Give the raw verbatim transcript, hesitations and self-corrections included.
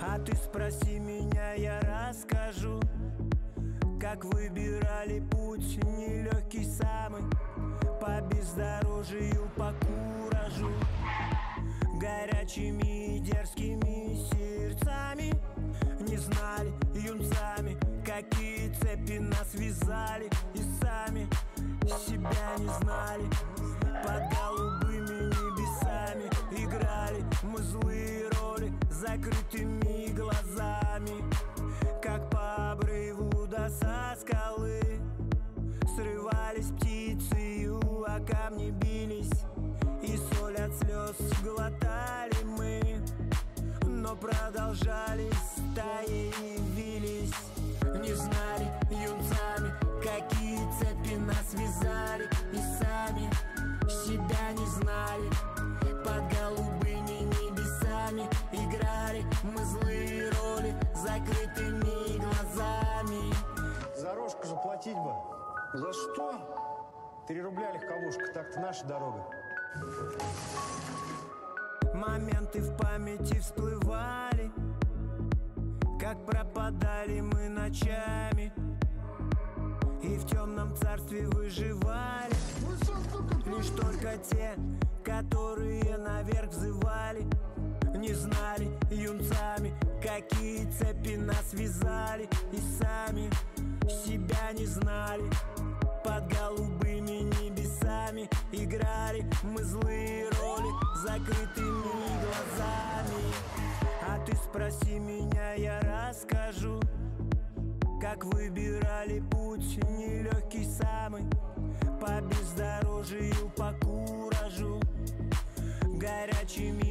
А ты спроси меня, я расскажу, как выбирали путь нелегкий самый, по бездорожью, по куражу, горячими и дерзкими сердцами. Не знали юнцами, какие цепи нас связали, и сами себя не знали. Под голубыми небесами играли мы злые роли закрытыми глазами, как по обрыву да со скалы срывались птицы, о камни бились, и соль от слез глотали мы, но продолжали стаи и вились. Не знали юнцами, какие цепи нас связали, и сами себя не знали. Под голубыми небесами играли мы злые роли закрытыми глазами. За рожку заплатить бы. За что? Три рубля легковушка, так-то наша дорога. Моменты в памяти всплывали, как пропадали мы ночами, и в темном царстве выживали лишь только те, которые наверх взывали. Не знали юнцами, какие цепи нас связали, и сами себя не знали. Под голубыми небесами играли мы злые роли закрытыми глазами. А ты спроси меня, я расскажу, как выбирали путь нелегкий самый, по бездорожью, по куражу, горячими